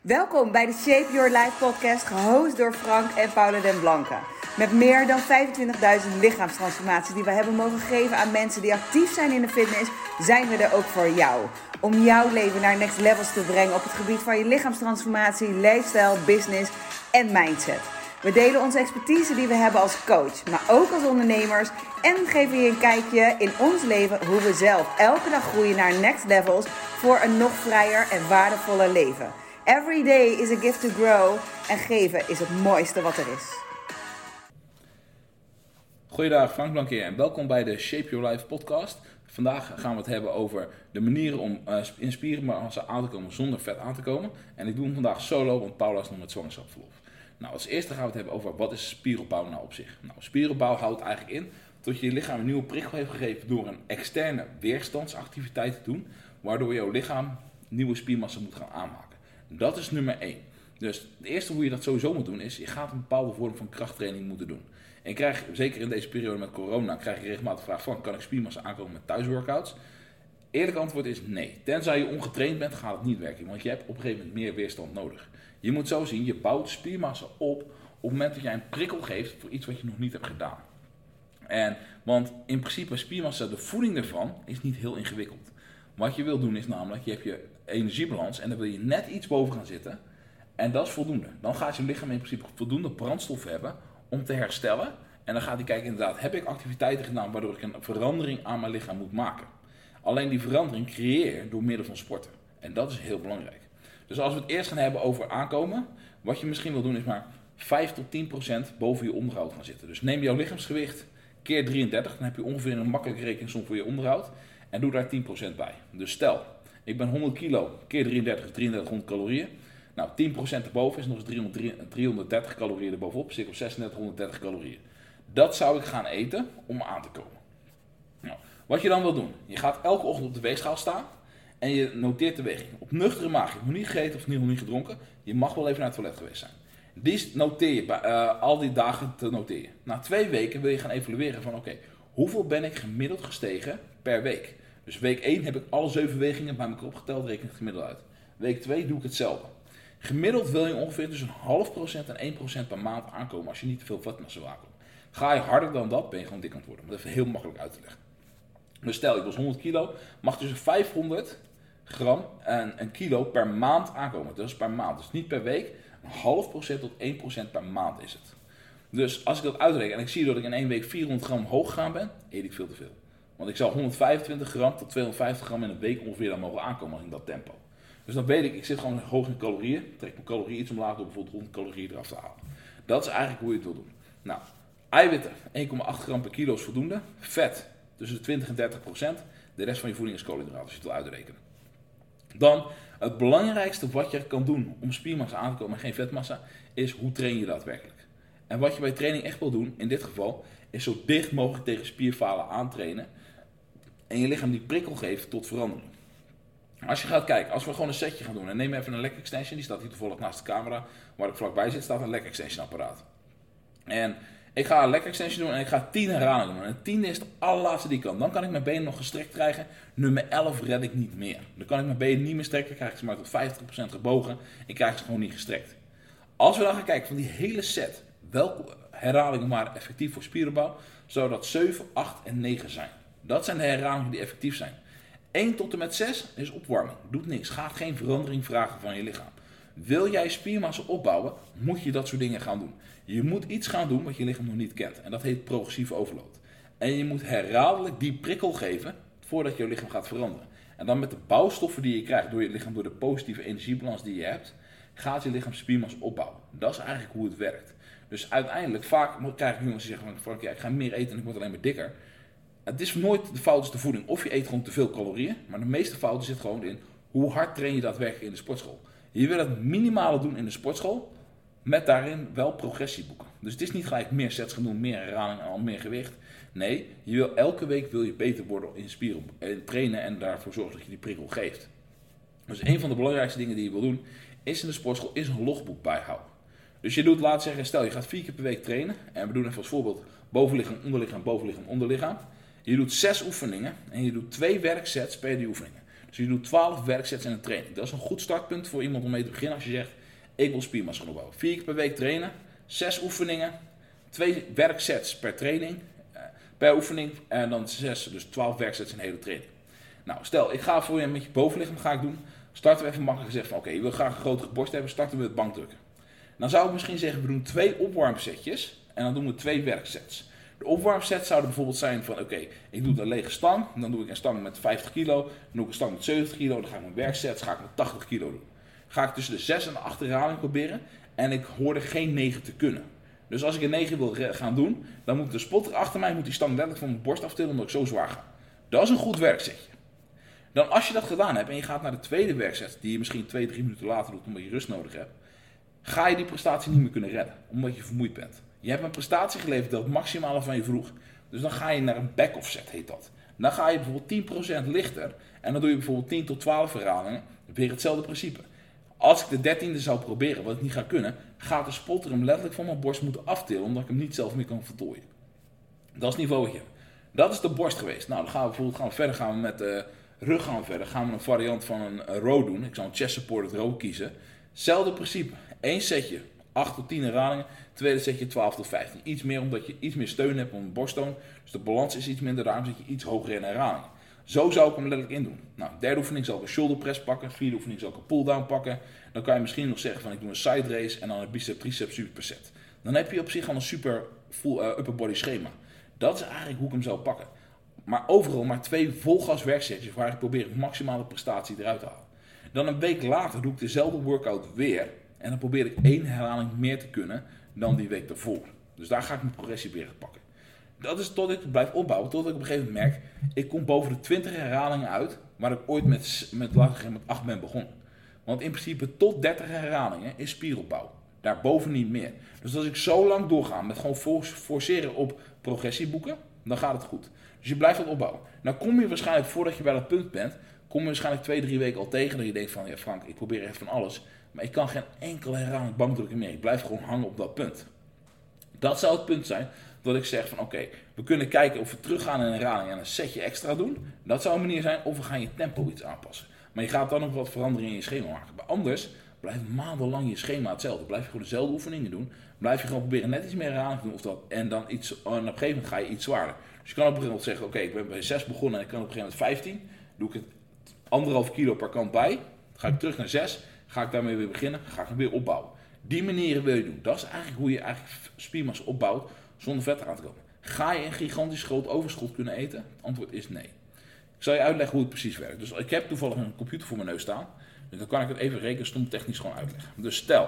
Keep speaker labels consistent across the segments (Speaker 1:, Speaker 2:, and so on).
Speaker 1: Welkom bij de Shape Your Life podcast, gehost door Frank en Paula den Blanke. Met meer dan 25.000 lichaamstransformaties die we hebben mogen geven aan mensen die actief zijn in de fitness, zijn we er ook voor jou. Om jouw leven naar next levels te brengen op het gebied van je lichaamstransformatie, lifestyle, business en mindset. We delen onze expertise die we hebben als coach, maar ook als ondernemers. En geven je een kijkje in ons leven hoe we zelf elke dag groeien naar next levels voor een nog vrijer en waardevoller leven. Every day is a gift to grow en geven is het mooiste wat er is.
Speaker 2: Goeiedag, Frank Blanke hier en welkom bij de Shape Your Life podcast. Vandaag gaan we het hebben over de manieren om in spiermassa aan te komen zonder vet aan te komen. En ik doe hem vandaag solo, want Paula is nog met zwangerschapsverlof. Nou, als eerste gaan we het hebben over wat is spieropbouw nou op zich. Nou, spieropbouw houdt eigenlijk in dat je lichaam een nieuwe prikkel heeft gegeven door een externe weerstandsactiviteit te doen, waardoor jouw lichaam nieuwe spiermassa moet gaan aanmaken. Dat is nummer 1. Dus het eerste hoe je dat sowieso moet doen is, je gaat een bepaalde vorm van krachttraining moeten doen. En je krijgt, zeker in deze periode met corona, krijg je regelmatig de vraag van, kan ik spiermassa aankomen met thuisworkouts? Eerlijk antwoord is nee. Tenzij je ongetraind bent, gaat het niet werken, want je hebt op een gegeven moment meer weerstand nodig. Je moet zo zien, je bouwt spiermassa op het moment dat jij een prikkel geeft voor iets wat je nog niet hebt gedaan. Want in principe spiermassa, de voeding ervan, is niet heel ingewikkeld. Wat je wil doen is namelijk, je hebt je energiebalans en dan wil je net iets boven gaan zitten. En dat is voldoende. Dan gaat je lichaam in principe voldoende brandstof hebben om te herstellen. En dan gaat hij kijken inderdaad, heb ik activiteiten gedaan waardoor ik een verandering aan mijn lichaam moet maken. Alleen die verandering creëer je door middel van sporten. En dat is heel belangrijk. Dus als we het eerst gaan hebben over aankomen, wat je misschien wil doen is maar 5 tot 10% boven je onderhoud gaan zitten. Dus neem jouw lichaamsgewicht keer 33, dan heb je ongeveer een makkelijke rekensom voor je onderhoud. En doe daar 10% bij. Dus stel, ik ben 100 kilo keer 33 is 3300 calorieën. Nou, 10% erboven is nog eens 330 calorieën erbovenop. Zit op 3630 calorieën. Dat zou ik gaan eten om aan te komen. Nou, wat je dan wil doen. Je gaat elke ochtend op de weegschaal staan. En je noteert de weging. Op nuchtere maag. Je hebt nog niet gegeten of nog niet gedronken. Je mag wel even naar het toilet geweest zijn. Die noteer je bij al die dagen te noteren. Na 2 weken wil je gaan evalueren van oké, hoeveel ben ik gemiddeld gestegen per week? Dus week 1 heb ik alle 7 wegingen bij elkaar opgeteld, reken het gemiddeld uit. Week 2 doe ik hetzelfde. Gemiddeld wil je ongeveer tussen 0,5% en 1% per maand aankomen als je niet te veel vetmassa wil aankomen. Ga je harder dan dat, ben je gewoon dik aan het worden. Om het even heel makkelijk uit te leggen. Dus stel, ik was 100 kilo, mag tussen 500 gram en een kilo per maand aankomen. Dat is per maand, dus niet per week. 0,5% tot 1% per maand is het. Dus als ik dat uitreken en ik zie dat ik in 1 week 400 gram hoog gegaan ben, eet ik veel te veel. Want ik zou 125 gram tot 250 gram in een week ongeveer dan mogen aankomen in dat tempo. Dus dan weet ik zit gewoon hoog in calorieën. Trek mijn calorieën iets omlaag door bijvoorbeeld 100 calorieën eraf te halen. Dat is eigenlijk hoe je het wil doen. Nou, eiwitten 1,8 gram per kilo is voldoende. Vet tussen de 20 en 30%. De rest van je voeding is koolhydraten als je het wil uitrekenen. Dan het belangrijkste wat je kan doen om spiermassa aan te komen en geen vetmassa is hoe train je daadwerkelijk. En wat je bij training echt wil doen, in dit geval, is zo dicht mogelijk tegen spierfalen aantrainen. En je lichaam die prikkel geeft tot verandering. Als je gaat kijken, als we gewoon een setje gaan doen. En neem even een leg extension, die staat hier toevallig naast de camera. Waar ik vlakbij zit, staat een leg extension apparaat. En ik ga een leg extension doen en ik ga 10 herhalingen doen. En 10 is de allerlaatste die ik kan. Dan kan ik mijn benen nog gestrekt krijgen. Nummer 11 red ik niet meer. Dan kan ik mijn benen niet meer strekken, krijg ik ze maar tot 50% gebogen. Ik krijg ze gewoon niet gestrekt. Als we dan gaan kijken van die hele set, welke herhalingen waren effectief voor spieropbouw, zou dat 7, 8 en 9 zijn. Dat zijn de herhalingen die effectief zijn. 1 tot en met 6 is opwarming. Doet niks. Gaat geen verandering vragen van je lichaam. Wil jij spiermassa opbouwen, moet je dat soort dingen gaan doen. Je moet iets gaan doen wat je lichaam nog niet kent. En dat heet progressieve overload. En je moet herhaaldelijk die prikkel geven voordat je lichaam gaat veranderen. En dan met de bouwstoffen die je krijgt door je lichaam, door de positieve energiebalans die je hebt, gaat je lichaam spiermassa opbouwen. Dat is eigenlijk hoe het werkt. Dus uiteindelijk, vaak krijg ik jongens die zeggen van Frank, ja, ik ga meer eten en ik word alleen maar dikker. Het is nooit de fout de voeding. Of je eet gewoon te veel calorieën. Maar de meeste fouten zit gewoon in hoe hard train je daadwerkelijk in de sportschool. Je wil het minimale doen in de sportschool. Met daarin wel progressie boeken. Dus het is niet gelijk meer sets gaan doen, meer herhalingen en al meer gewicht. Nee, elke week wil je beter worden in spieren trainen en daarvoor zorgen dat je die prikkel geeft. Dus een van de belangrijkste dingen die je wil doen is in de sportschool is een logboek bijhouden. Dus je doet, laat zeggen, stel je gaat 4 keer per week trainen. En we doen even als voorbeeld bovenlichaam, onderlichaam, bovenlichaam, onderlichaam. Je doet 6 oefeningen en je doet 2 werksets per die oefeningen. Dus je doet 12 werksets in een training. Dat is een goed startpunt voor iemand om mee te beginnen als je zegt, ik wil spiermassa gaan opbouwen. 4 keer per week trainen, 6 oefeningen, 2 werksets per training, per oefening en dan 6, dus 12 werksets in een hele training. Nou, stel, ik ga voor je met je bovenlichaam ga ik doen. Starten we even makkelijk gezegd van oké, je wil graag een grotere borst hebben, starten we met bankdrukken. Dan zou ik misschien zeggen, we doen 2 opwarmsetjes en dan doen we 2 werksets. De opwarmsets zouden bijvoorbeeld zijn van oké, ik doe een lege stang, dan doe ik een stang met 50 kilo, dan doe ik een stang met 70 kilo, dan ga ik mijn werksets ga ik met 80 kilo doen. Ga ik tussen de 6 en de 8 herhalingen proberen en ik hoorde geen 9 te kunnen. Dus als ik een 9 wil gaan doen, dan moet de spotter achter mij moet die stang letterlijk van mijn borst aftillen omdat ik zo zwaar ga. Dat is een goed werksetje. Dan als je dat gedaan hebt en je gaat naar de tweede werkset, die je misschien 2-3 minuten later doet omdat je rust nodig hebt, ga je die prestatie niet meer kunnen redden, omdat je vermoeid bent. Je hebt een prestatie geleverd dat het maximale van je vroeg, dus dan ga je naar een back-off set, heet dat. Dan ga je bijvoorbeeld 10% lichter en dan doe je bijvoorbeeld 10 tot 12 herhalingen, weer hetzelfde principe. Als ik de 13e zou proberen, wat ik niet ga kunnen, gaat de spotter hem letterlijk van mijn borst moeten aftillen, omdat ik hem niet zelf meer kan voltooien. Dat is het niveau wat je hebt. Dat is de borst geweest. Nou, dan gaan we bijvoorbeeld verder met rug verder. Gaan we een variant van een row doen. Ik zou een chest supported row kiezen. Hetzelfde principe. Eén setje 8 tot 10 herhalingen. Tweede setje 12 tot 15. Iets meer omdat je iets meer steun hebt op een borsttoon. Dus de balans is iets minder. Daarom zit je iets hoger in herhalingen. Zo zou ik hem letterlijk in doen. Nou, derde oefening zal ik een shoulder press pakken. Vierde oefening zal ik een pull down pakken. Dan kan je misschien nog zeggen van ik doe een side raise en dan een bicep triceps superset. Dan heb je op zich al een super full upper body schema. Dat is eigenlijk hoe ik hem zou pakken. Maar overal maar 2 volgas werksetjes waar ik probeer het maximale prestatie eruit te halen. Dan een week later doe ik dezelfde workout weer. En dan probeer ik 1 herhaling meer te kunnen dan die week daarvoor. Dus daar ga ik mijn progressie weer pakken. Dat is tot ik blijf opbouwen, tot ik op een gegeven moment merk, ik kom boven de 20 herhalingen uit, waar ik ooit met 8 ben begonnen. Want in principe tot 30 herhalingen is spieropbouw. Daarboven niet meer. Dus als ik zo lang doorga met gewoon forceren op progressieboeken, dan gaat het goed. Dus je blijft dat opbouwen. Nou kom je waarschijnlijk, voordat je bij dat punt bent, kom je waarschijnlijk 2-3 weken al tegen dat je denkt van, ja Frank, ik probeer echt van alles, maar ik kan geen enkele herhaling bankdrukken meer. Ik blijf gewoon hangen op dat punt. Dat zou het punt zijn dat ik zeg van oké, we kunnen kijken of we teruggaan in een herhaling en een setje extra doen. Dat zou een manier zijn, of we gaan je tempo iets aanpassen. Maar je gaat dan nog wat veranderingen in je schema maken. Maar anders blijft maandenlang je schema hetzelfde. Blijf je gewoon dezelfde oefeningen doen. Blijf je gewoon proberen net iets meer herhaling te doen. Of dat, en dan en op een gegeven moment ga je iets zwaarder. Dus je kan op een gegeven moment zeggen, oké, ik ben bij 6 begonnen en ik kan op een gegeven moment 15. Doe ik het 1,5 kilo per kant bij. Ga ik terug naar 6. Ga ik daarmee weer beginnen. Ga ik hem weer opbouwen. Die manieren wil je doen. Dat is eigenlijk hoe je eigenlijk spiermassa opbouwt zonder vet aan te komen. Ga je een gigantisch groot overschot kunnen eten? Het antwoord is nee. Ik zal je uitleggen hoe het precies werkt. Dus ik heb toevallig een computer voor mijn neus staan. Dus dan kan ik het even rekenstomtechnisch gewoon uitleggen. Dus stel.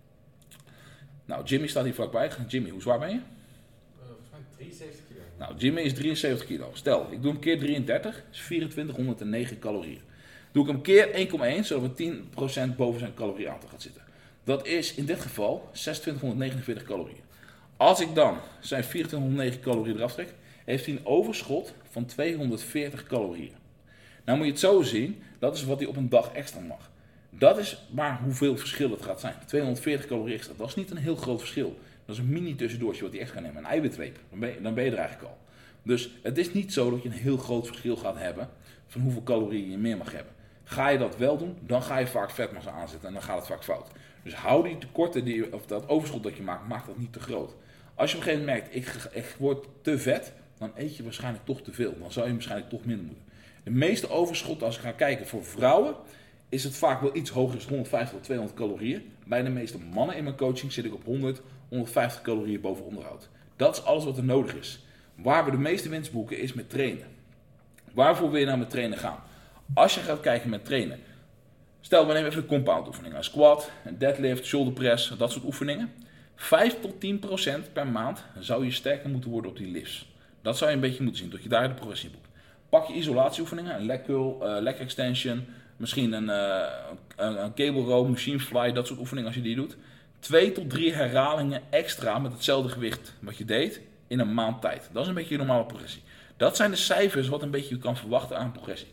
Speaker 2: Nou, Jimmy staat hier vlakbij. Jimmy, hoe zwaar ben je?
Speaker 3: Volgens mij 73 kilo.
Speaker 2: Nou, Jimmy is 73 kilo. Stel, ik doe hem keer 33. Dat is 2409 calorieën. Doe ik hem keer 1,1, zodat we 10% boven zijn calorieaantal gaat zitten. Dat is in dit geval 2649 calorieën. Als ik dan zijn 2409 calorieën eraf trek, heeft hij een overschot van 240 calorieën. Nou moet je het zo zien, dat is wat hij op een dag extra mag. Dat is maar hoeveel verschil het gaat zijn. 240 calorieën extra, dat is niet een heel groot verschil. Dat is een mini tussendoortje wat hij echt gaat nemen. Een eiwitreep, dan ben je er eigenlijk al. Dus het is niet zo dat je een heel groot verschil gaat hebben van hoeveel calorieën je meer mag hebben. Ga je dat wel doen, dan ga je vaak vetmassa aanzetten en dan gaat het vaak fout. Dus hou die tekorten, of dat overschot dat je maakt, maak dat niet te groot. Als je op een gegeven moment merkt, ik word te vet, dan eet je waarschijnlijk toch te veel. Dan zou je waarschijnlijk toch minder moeten. De meeste overschot, als ik ga kijken voor vrouwen, is het vaak wel iets hoger, is 150 tot 200 calorieën. Bij de meeste mannen in mijn coaching zit ik op 100, 150 calorieën boven onderhoud. Dat is alles wat er nodig is. Waar we de meeste winst boeken is met trainen. Waarvoor wil je nou met trainen gaan? Als je gaat kijken met trainen, stel we nemen even de compound oefeningen. Een squat, een deadlift, shoulder press, dat soort oefeningen. 5 tot 10% per maand zou je sterker moeten worden op die lifts. Dat zou je een beetje moeten zien, dat je daar de progressie boekt. Pak je isolatieoefeningen, een leg curl, leg extension, misschien een cable row, machine fly, dat soort oefeningen als je die doet. 2 tot 3 herhalingen extra met hetzelfde gewicht wat je deed in een maand tijd. Dat is een beetje je normale progressie. Dat zijn de cijfers wat een beetje je kan verwachten aan progressie.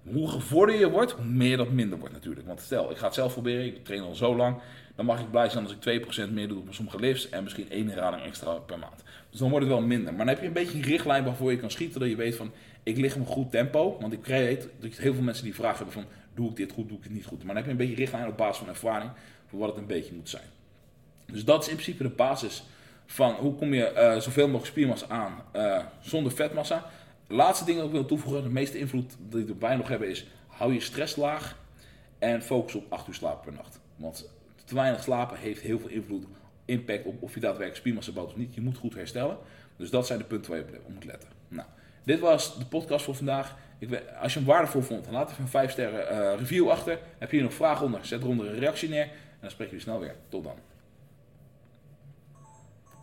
Speaker 2: hoe gevorderder je wordt, hoe meer dat minder wordt natuurlijk. Want stel, ik ga het zelf proberen, ik train al zo lang. Dan mag ik blij zijn als ik 2% meer doe op sommige lifts en misschien 1 herhaling extra per maand. Dus dan wordt het wel minder. Maar dan heb je een beetje een richtlijn waarvoor je kan schieten. Dat je weet van, ik lig in een goed tempo. Want ik weet dat heel veel mensen die vragen hebben van, doe ik dit goed, doe ik het niet goed. Maar dan heb je een beetje een richtlijn op basis van ervaring voor wat het een beetje moet zijn. Dus dat is in principe de basis van hoe kom je zoveel mogelijk spiermassa aan zonder vetmassa. Laatste ding dat ik wil toevoegen, de meeste invloed die we erbij nog hebben is, hou je stress laag en focus op 8 uur slaap per nacht. Want te weinig slapen heeft heel veel impact op of je daadwerkelijk spiermassa bouwt of niet. Je moet goed herstellen. Dus dat zijn de punten waar je op moet letten. Nou, dit was de podcast voor vandaag. Als je hem waardevol vond, laat even een 5 sterren review achter. Heb je hier nog vragen onder, zet eronder een reactie neer. En dan spreek je snel weer. Tot dan.